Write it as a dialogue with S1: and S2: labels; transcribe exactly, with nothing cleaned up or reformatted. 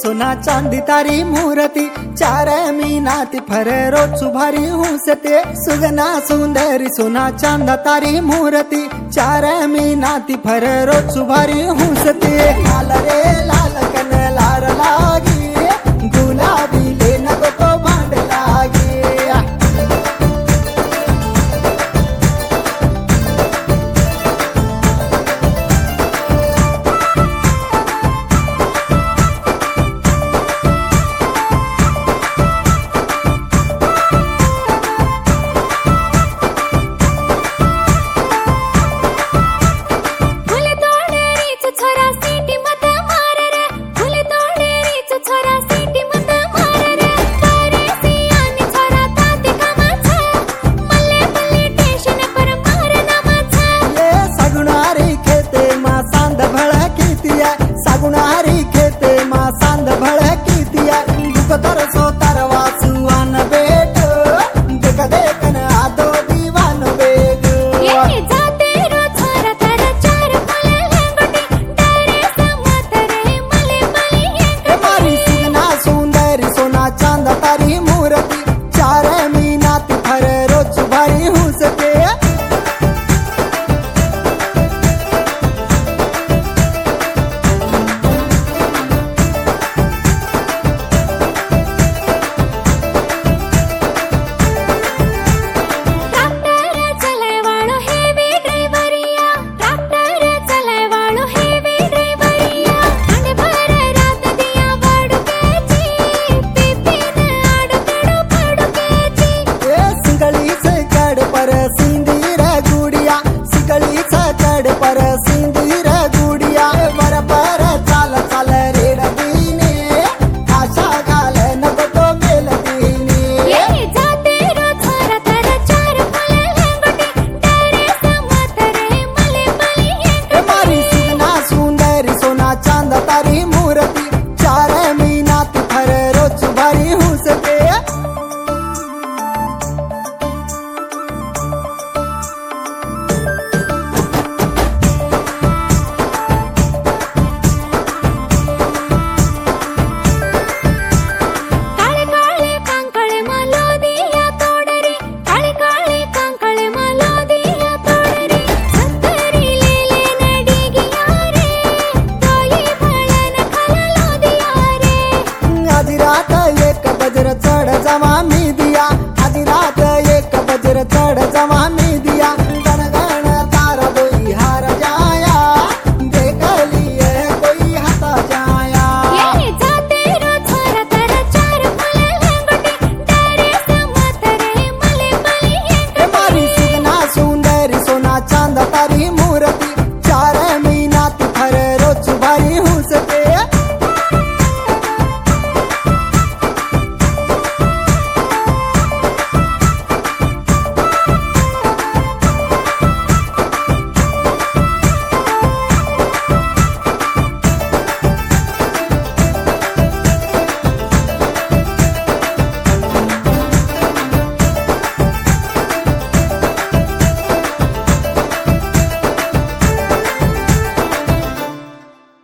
S1: सोना चांदी तारी मूर्ति चार मीनाती फरे रोज सुभारी हुसते सुगना सुंदरी सोना चांदा तारी मूर्ति चार मीनाती फरे रोज सुभारी हुसते लाल रे लाल कन लार लागी गुलाबी ले नको तो भांड लागी सागुनारी खेते माँ सांद भड़की दिया दुख तरसो तरवा सुआन बेट देख देखन आदो दीवान बेग
S2: ये जाते रो छोरा तारा चार फले लेंगोटी डारे समतरे मले मले
S1: ये मारी सुगना सुंदरी सोना चांद तारी मूर्ति चार मीनाती फरे रोज भारी हूँ सके पर सिंदूर गुड़िया वर पर चाल चाल रेड दीने आशा गाल नग तो मेल दीने
S2: ये जाते रो छोरा तारा चार फले लेंगोटी डारे समतरे मले मले
S1: मारी सुगना सुंदरी सोना चांद तारी मूर्ति चार मीनाती फरे रोज भारी हूँ सके आधी रात एक बजर चढ़ जमा मी दिया आधी रात एक बजर चढ़ जमा